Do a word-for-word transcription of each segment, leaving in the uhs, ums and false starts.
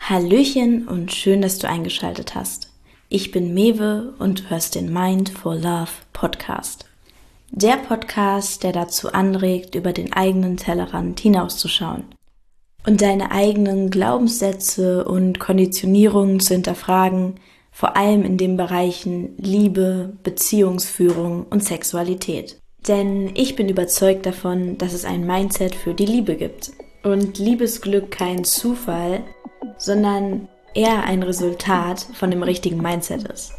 Hallöchen und schön, dass du eingeschaltet hast. Ich bin Mewe und du hörst den Mind for Love Podcast. Der Podcast, der dazu anregt, über den eigenen Tellerrand hinauszuschauen und deine eigenen Glaubenssätze und Konditionierungen zu hinterfragen, vor allem in den Bereichen Liebe, Beziehungsführung und Sexualität. Denn ich bin überzeugt davon, dass es ein Mindset für die Liebe gibt und Liebesglück kein Zufall, sondern eher ein Resultat von dem richtigen Mindset ist.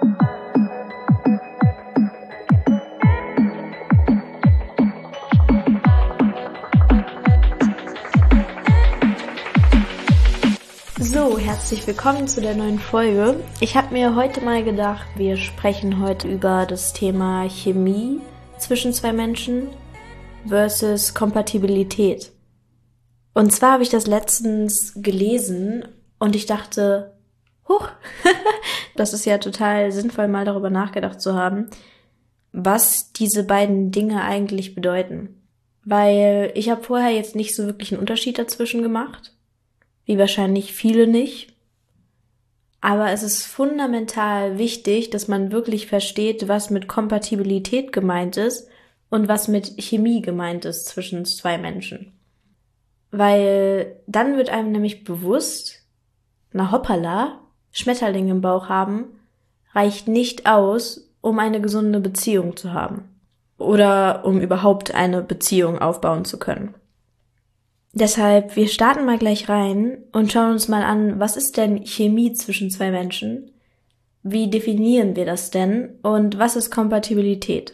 So, herzlich willkommen zu der neuen Folge. Ich habe mir heute mal gedacht, wir sprechen heute über das Thema Chemie zwischen zwei Menschen versus Kompatibilität. Und zwar habe ich das letztens gelesen und ich dachte, huch, das ist ja total sinnvoll, mal darüber nachgedacht zu haben, was diese beiden Dinge eigentlich bedeuten. Weil ich habe vorher jetzt nicht so wirklich einen Unterschied dazwischen gemacht, wie wahrscheinlich viele nicht. Aber es ist fundamental wichtig, dass man wirklich versteht, was mit Kompatibilität gemeint ist und was mit Chemie gemeint ist zwischen zwei Menschen. Weil dann wird einem nämlich bewusst, na hoppala, Schmetterling im Bauch haben, reicht nicht aus, um eine gesunde Beziehung zu haben. Oder um überhaupt eine Beziehung aufbauen zu können. Deshalb, wir starten mal gleich rein und schauen uns mal an, was ist denn Chemie zwischen zwei Menschen? Wie definieren wir das denn? Und was ist Kompatibilität?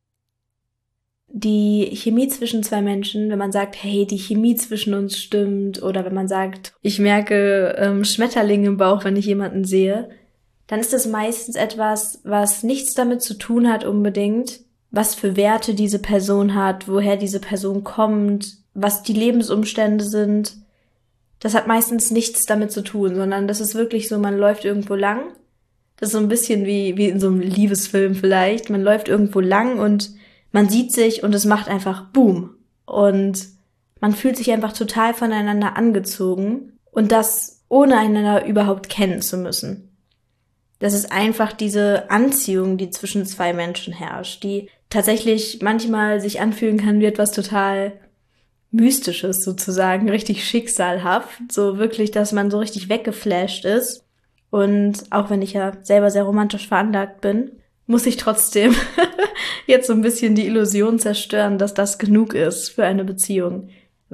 Die Chemie zwischen zwei Menschen, wenn man sagt, hey, die Chemie zwischen uns stimmt, oder wenn man sagt, ich merke ähm, Schmetterlinge im Bauch, wenn ich jemanden sehe, dann ist das meistens etwas, was nichts damit zu tun hat unbedingt, was für Werte diese Person hat, woher diese Person kommt, was die Lebensumstände sind. Das hat meistens nichts damit zu tun, sondern das ist wirklich so, man läuft irgendwo lang. Das ist so ein bisschen wie, wie in so einem Liebesfilm vielleicht. Man läuft irgendwo lang und man sieht sich und es macht einfach Boom. Und man fühlt sich einfach total voneinander angezogen und das ohne einander überhaupt kennen zu müssen. Das ist einfach diese Anziehung, die zwischen zwei Menschen herrscht, die tatsächlich manchmal sich anfühlen kann wie etwas total Mystisches sozusagen, richtig schicksalhaft. So wirklich, dass man so richtig weggeflasht ist. Und auch wenn ich ja selber sehr romantisch veranlagt bin, muss ich trotzdem jetzt so ein bisschen die Illusion zerstören, dass das genug ist für eine Beziehung.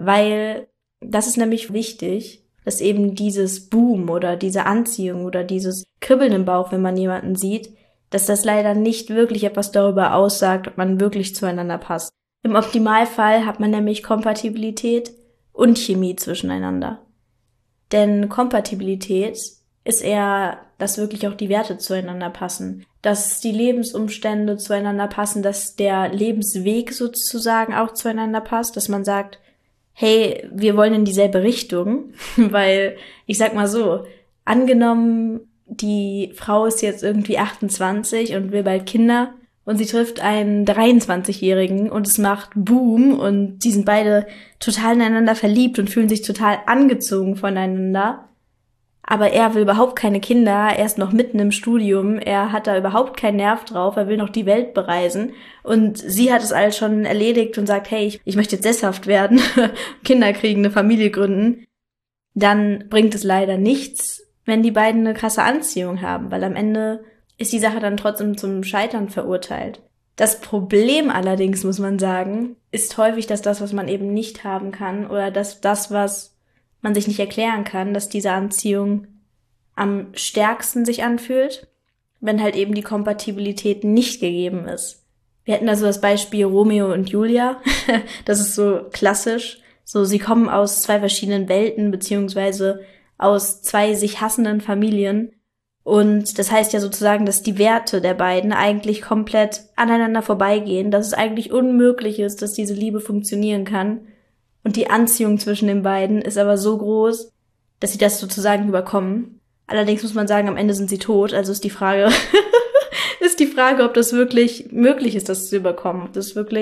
Weil das ist nämlich wichtig, dass eben dieses Boom oder diese Anziehung oder dieses Kribbeln im Bauch, wenn man jemanden sieht, dass das leider nicht wirklich etwas darüber aussagt, ob man wirklich zueinander passt. Im Optimalfall hat man nämlich Kompatibilität und Chemie zwischeneinander. Denn Kompatibilität ist eher, dass wirklich auch die Werte zueinander passen, dass die Lebensumstände zueinander passen, dass der Lebensweg sozusagen auch zueinander passt, dass man sagt, hey, wir wollen in dieselbe Richtung, weil, ich sag mal so, angenommen, die Frau ist jetzt irgendwie achtundzwanzig und will bald Kinder und sie trifft einen dreiundzwanzigjährigen und es macht Boom und die sind beide total ineinander verliebt und fühlen sich total angezogen voneinander. Aber er will überhaupt keine Kinder, er ist noch mitten im Studium, er hat da überhaupt keinen Nerv drauf, er will noch die Welt bereisen und sie hat es alles schon erledigt und sagt, hey, ich, ich möchte jetzt sesshaft werden, Kinder kriegen, eine Familie gründen. Dann bringt es leider nichts, wenn die beiden eine krasse Anziehung haben, weil am Ende ist die Sache dann trotzdem zum Scheitern verurteilt. Das Problem allerdings, muss man sagen, ist häufig, dass das, was man eben nicht haben kann oder dass das, was man sich nicht erklären kann, dass diese Anziehung am stärksten sich anfühlt, wenn halt eben die Kompatibilität nicht gegeben ist. Wir hätten also das Beispiel Romeo und Julia, das ist so klassisch, so sie kommen aus zwei verschiedenen Welten, beziehungsweise aus zwei sich hassenden Familien und das heißt ja sozusagen, dass die Werte der beiden eigentlich komplett aneinander vorbeigehen, dass es eigentlich unmöglich ist, dass diese Liebe funktionieren kann. Und die Anziehung zwischen den beiden ist aber so groß, dass sie das sozusagen überkommen. Allerdings muss man sagen, am Ende sind sie tot. Also ist die Frage, ist die Frage, ob das wirklich möglich ist, das zu überkommen. Ob das wirklich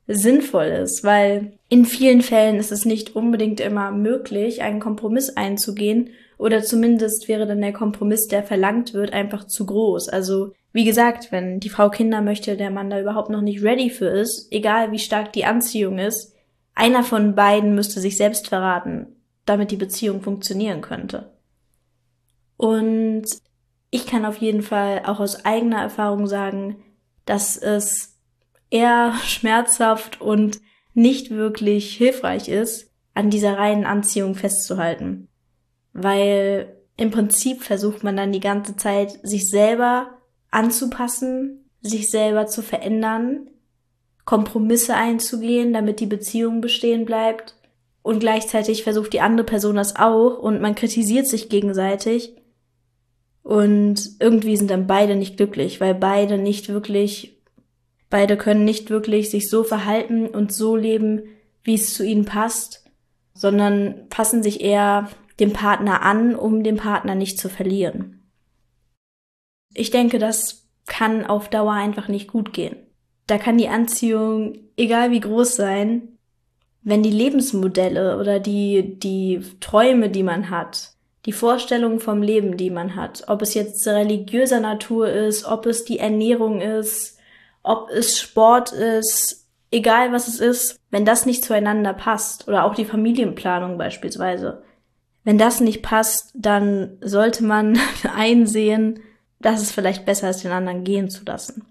sinnvoll ist, weil in vielen Fällen ist es nicht unbedingt immer möglich, einen Kompromiss einzugehen, oder zumindest wäre dann der Kompromiss, der verlangt wird, einfach zu groß. Also wie gesagt, wenn die Frau Kinder möchte, der Mann da überhaupt noch nicht ready für ist, egal wie stark die Anziehung ist, einer von beiden müsste sich selbst verraten, damit die Beziehung funktionieren könnte. Und ich kann auf jeden Fall auch aus eigener Erfahrung sagen, dass es eher schmerzhaft und nicht wirklich hilfreich ist, an dieser reinen Anziehung festzuhalten. Weil im Prinzip versucht man dann die ganze Zeit, sich selber anzupassen, sich selber zu verändern, Kompromisse einzugehen, damit die Beziehung bestehen bleibt. Und gleichzeitig versucht die andere Person das auch und man kritisiert sich gegenseitig. Und irgendwie sind dann beide nicht glücklich, weil beide nicht wirklich, beide können nicht wirklich sich so verhalten und so leben, wie es zu ihnen passt, sondern passen sich eher dem Partner an, um den Partner nicht zu verlieren. Ich denke, das kann auf Dauer einfach nicht gut gehen. Da kann die Anziehung, egal wie groß sein, wenn die Lebensmodelle oder die, die Träume, die man hat, die Vorstellungen vom Leben, die man hat, ob es jetzt religiöser Natur ist, ob es die Ernährung ist, ob es Sport ist, egal was es ist, wenn das nicht zueinander passt, oder auch die Familienplanung beispielsweise, wenn das nicht passt, dann sollte man einsehen, dass es vielleicht besser ist, den anderen gehen zu lassen.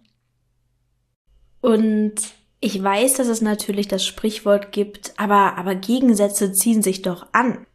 Und ich weiß, dass es natürlich das Sprichwort gibt, aber, aber Gegensätze ziehen sich doch an.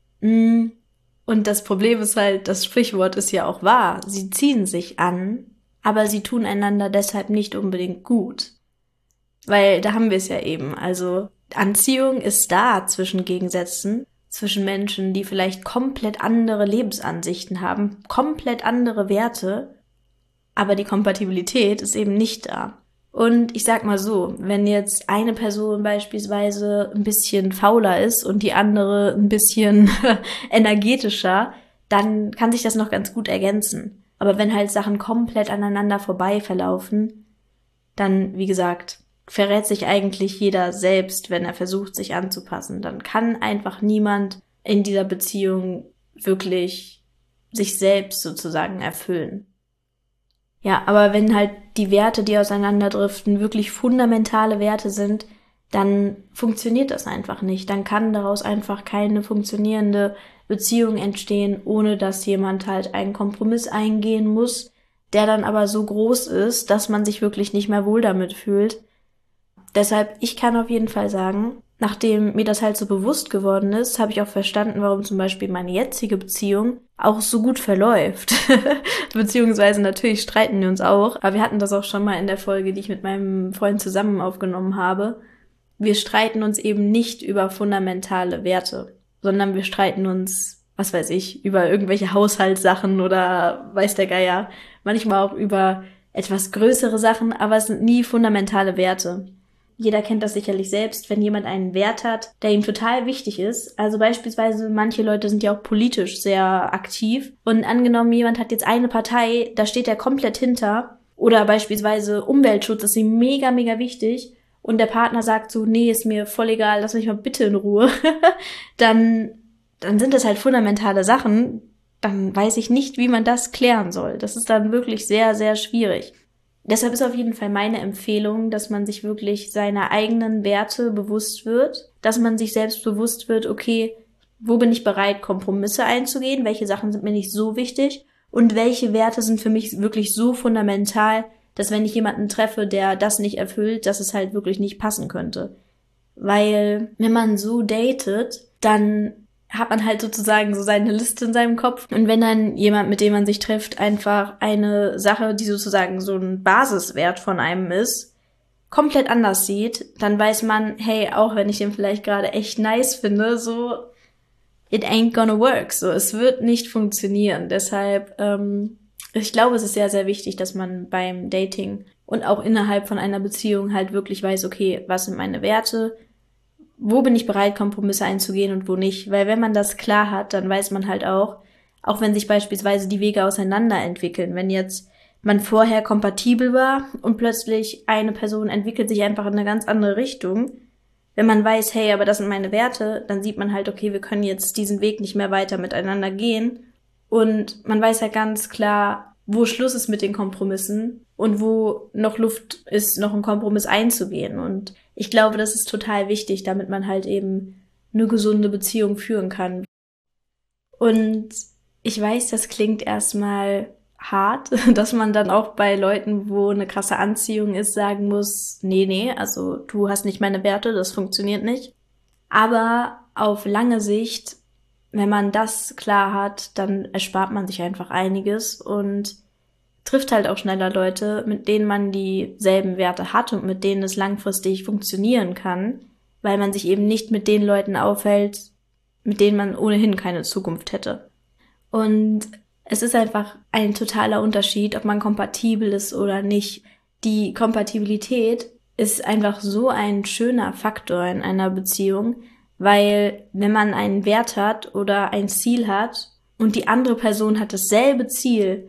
Und das Problem ist halt, das Sprichwort ist ja auch wahr. Sie ziehen sich an, aber sie tun einander deshalb nicht unbedingt gut. Weil da haben wir es ja eben. Also Anziehung ist da zwischen Gegensätzen, zwischen Menschen, die vielleicht komplett andere Lebensansichten haben, komplett andere Werte, aber die Kompatibilität ist eben nicht da. Und ich sag mal so, wenn jetzt eine Person beispielsweise ein bisschen fauler ist und die andere ein bisschen energetischer, dann kann sich das noch ganz gut ergänzen. Aber wenn halt Sachen komplett aneinander vorbei verlaufen, dann, wie gesagt, verrät sich eigentlich jeder selbst, wenn er versucht, sich anzupassen. Dann kann einfach niemand in dieser Beziehung wirklich sich selbst sozusagen erfüllen. Ja, aber wenn halt die Werte, die auseinanderdriften, wirklich fundamentale Werte sind, dann funktioniert das einfach nicht. Dann kann daraus einfach keine funktionierende Beziehung entstehen, ohne dass jemand halt einen Kompromiss eingehen muss, der dann aber so groß ist, dass man sich wirklich nicht mehr wohl damit fühlt. Deshalb, ich kann auf jeden Fall sagen, nachdem mir das halt so bewusst geworden ist, habe ich auch verstanden, warum zum Beispiel meine jetzige Beziehung auch so gut verläuft. Beziehungsweise natürlich streiten wir uns auch, aber wir hatten das auch schon mal in der Folge, die ich mit meinem Freund zusammen aufgenommen habe. Wir streiten uns eben nicht über fundamentale Werte, sondern wir streiten uns, was weiß ich, über irgendwelche Haushaltssachen oder weiß der Geier, manchmal auch über etwas größere Sachen, aber es sind nie fundamentale Werte. Jeder kennt das sicherlich selbst, wenn jemand einen Wert hat, der ihm total wichtig ist. Also beispielsweise, manche Leute sind ja auch politisch sehr aktiv. Und angenommen, jemand hat jetzt eine Partei, da steht er komplett hinter. Oder beispielsweise Umweltschutz ist ihm mega, mega wichtig. Und der Partner sagt so, nee, ist mir voll egal, lass mich mal bitte in Ruhe. dann, dann sind das halt fundamentale Sachen. Dann weiß ich nicht, wie man das klären soll. Das ist dann wirklich sehr, sehr schwierig. Deshalb ist auf jeden Fall meine Empfehlung, dass man sich wirklich seiner eigenen Werte bewusst wird, dass man sich selbst bewusst wird, okay, wo bin ich bereit, Kompromisse einzugehen, welche Sachen sind mir nicht so wichtig und welche Werte sind für mich wirklich so fundamental, dass wenn ich jemanden treffe, der das nicht erfüllt, dass es halt wirklich nicht passen könnte. Weil wenn man so datet, dann hat man halt sozusagen so seine Liste in seinem Kopf. Und wenn dann jemand, mit dem man sich trifft, einfach eine Sache, die sozusagen so ein Basiswert von einem ist, komplett anders sieht, dann weiß man, hey, auch wenn ich den vielleicht gerade echt nice finde, so, it ain't gonna work. So, es wird nicht funktionieren. Deshalb, ähm, ich glaube, es ist sehr, sehr wichtig, dass man beim Dating und auch innerhalb von einer Beziehung halt wirklich weiß, okay, was sind meine Werte? Wo bin ich bereit, Kompromisse einzugehen und wo nicht? Weil wenn man das klar hat, dann weiß man halt auch, auch wenn sich beispielsweise die Wege auseinander entwickeln, wenn jetzt man vorher kompatibel war und plötzlich eine Person entwickelt sich einfach in eine ganz andere Richtung. Wenn man weiß, hey, aber das sind meine Werte, dann sieht man halt, okay, wir können jetzt diesen Weg nicht mehr weiter miteinander gehen. Und man weiß ja ganz klar, wo Schluss ist mit den Kompromissen und wo noch Luft ist, noch einen Kompromiss einzugehen. Und ich glaube, das ist total wichtig, damit man halt eben eine gesunde Beziehung führen kann. Und ich weiß, das klingt erstmal hart, dass man dann auch bei Leuten, wo eine krasse Anziehung ist, sagen muss, nee, nee, also du hast nicht meine Werte, das funktioniert nicht. Aber auf lange Sicht, wenn man das klar hat, dann erspart man sich einfach einiges und trifft halt auch schneller Leute, mit denen man dieselben Werte hat und mit denen es langfristig funktionieren kann, weil man sich eben nicht mit den Leuten aufhält, mit denen man ohnehin keine Zukunft hätte. Und es ist einfach ein totaler Unterschied, ob man kompatibel ist oder nicht. Die Kompatibilität ist einfach so ein schöner Faktor in einer Beziehung, weil wenn man einen Wert hat oder ein Ziel hat und die andere Person hat dasselbe Ziel,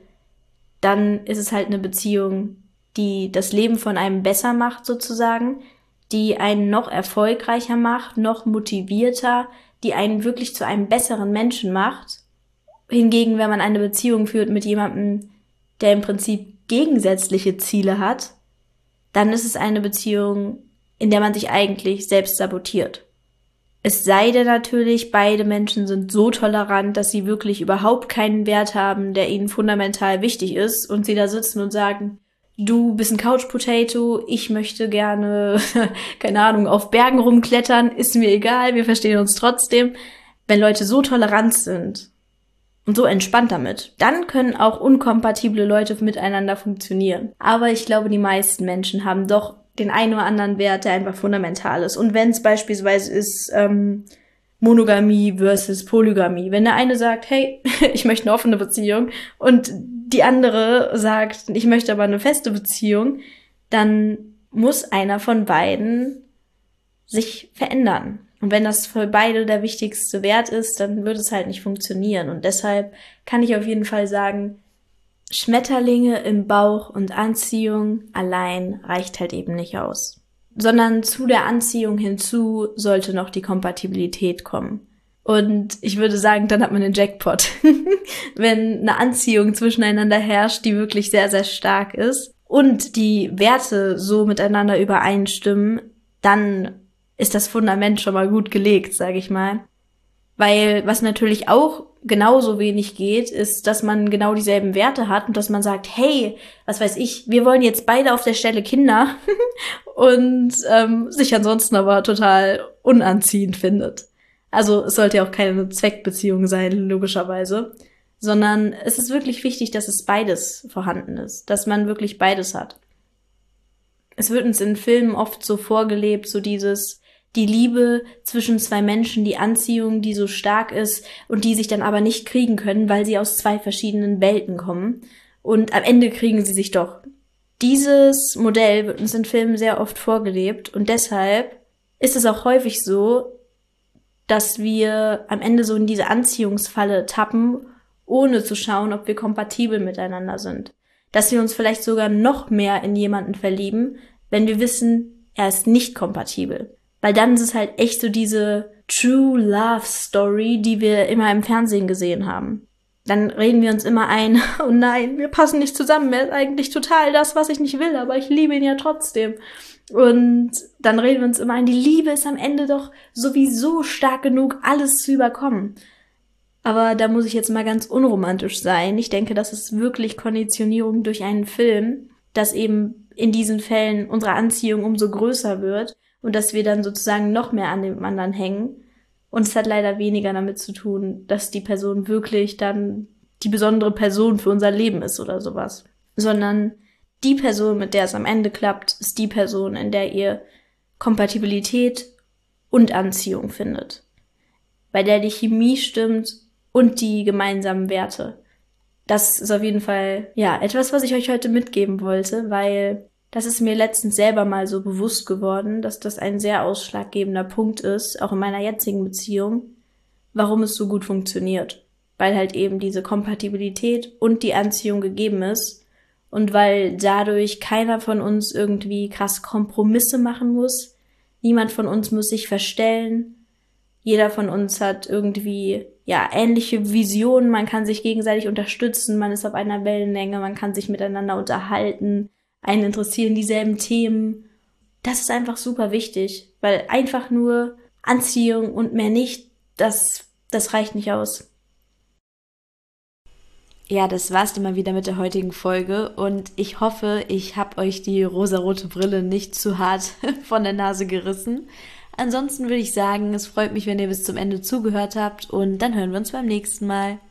dann ist es halt eine Beziehung, die das Leben von einem besser macht sozusagen, die einen noch erfolgreicher macht, noch motivierter, die einen wirklich zu einem besseren Menschen macht. Hingegen, wenn man eine Beziehung führt mit jemandem, der im Prinzip gegensätzliche Ziele hat, dann ist es eine Beziehung, in der man sich eigentlich selbst sabotiert. Es sei denn natürlich, beide Menschen sind so tolerant, dass sie wirklich überhaupt keinen Wert haben, der ihnen fundamental wichtig ist und sie da sitzen und sagen, du bist ein Couch Potato, ich möchte gerne, keine Ahnung, auf Bergen rumklettern, ist mir egal, wir verstehen uns trotzdem. Wenn Leute so tolerant sind und so entspannt damit, dann können auch unkompatible Leute miteinander funktionieren. Aber ich glaube, die meisten Menschen haben doch den einen oder anderen Wert, der einfach fundamental ist. Und wenn es beispielsweise ist ähm, Monogamie versus Polygamie, wenn der eine sagt, hey, ich möchte eine offene Beziehung und die andere sagt, ich möchte aber eine feste Beziehung, dann muss einer von beiden sich verändern. Und wenn das für beide der wichtigste Wert ist, dann wird es halt nicht funktionieren. Und deshalb kann ich auf jeden Fall sagen, Schmetterlinge im Bauch und Anziehung allein reicht halt eben nicht aus. Sondern zu der Anziehung hinzu sollte noch die Kompatibilität kommen. Und ich würde sagen, dann hat man den Jackpot. Wenn eine Anziehung zwischeneinander herrscht, die wirklich sehr, sehr stark ist und die Werte so miteinander übereinstimmen, dann ist das Fundament schon mal gut gelegt, sage ich mal. Weil was natürlich auch genauso wenig geht, ist, dass man genau dieselben Werte hat und dass man sagt, hey, was weiß ich, wir wollen jetzt beide auf der Stelle Kinder und ähm, sich ansonsten aber total unanziehend findet. Also es sollte ja auch keine Zweckbeziehung sein, logischerweise, sondern es ist wirklich wichtig, dass es beides vorhanden ist, dass man wirklich beides hat. Es wird uns in Filmen oft so vorgelebt, so dieses die Liebe zwischen zwei Menschen, die Anziehung, die so stark ist und die sich dann aber nicht kriegen können, weil sie aus zwei verschiedenen Welten kommen. Und am Ende kriegen sie sich doch. Dieses Modell wird uns in Filmen sehr oft vorgelebt und deshalb ist es auch häufig so, dass wir am Ende so in diese Anziehungsfalle tappen, ohne zu schauen, ob wir kompatibel miteinander sind. Dass wir uns vielleicht sogar noch mehr in jemanden verlieben, wenn wir wissen, er ist nicht kompatibel. Weil dann ist es halt echt so diese True Love Story, die wir immer im Fernsehen gesehen haben. Dann reden wir uns immer ein, oh nein, wir passen nicht zusammen, er ist eigentlich total das, was ich nicht will, aber ich liebe ihn ja trotzdem. Und dann reden wir uns immer ein, die Liebe ist am Ende doch sowieso stark genug, alles zu überkommen. Aber da muss ich jetzt mal ganz unromantisch sein. Ich denke, das ist wirklich Konditionierung durch einen Film, dass eben in diesen Fällen unsere Anziehung umso größer wird. Und dass wir dann sozusagen noch mehr an dem anderen hängen. Und es hat leider weniger damit zu tun, dass die Person wirklich dann die besondere Person für unser Leben ist oder sowas. Sondern die Person, mit der es am Ende klappt, ist die Person, in der ihr Kompatibilität und Anziehung findet. Bei der die Chemie stimmt und die gemeinsamen Werte. Das ist auf jeden Fall, ja, etwas, was ich euch heute mitgeben wollte, weil das ist mir letztens selber mal so bewusst geworden, dass das ein sehr ausschlaggebender Punkt ist, auch in meiner jetzigen Beziehung, warum es so gut funktioniert. Weil halt eben diese Kompatibilität und die Anziehung gegeben ist und weil dadurch keiner von uns irgendwie krass Kompromisse machen muss. Niemand von uns muss sich verstellen. Jeder von uns hat irgendwie, ja, ähnliche Visionen. Man kann sich gegenseitig unterstützen. Man ist auf einer Wellenlänge. Man kann sich miteinander unterhalten. Einen interessieren dieselben Themen. Das ist einfach super wichtig, weil einfach nur Anziehung und mehr nicht, das, das reicht nicht aus. Ja, das war's dann mal wieder mit der heutigen Folge und ich hoffe, ich habe euch die rosarote Brille nicht zu hart von der Nase gerissen. Ansonsten würde ich sagen, es freut mich, wenn ihr bis zum Ende zugehört habt und dann hören wir uns beim nächsten Mal.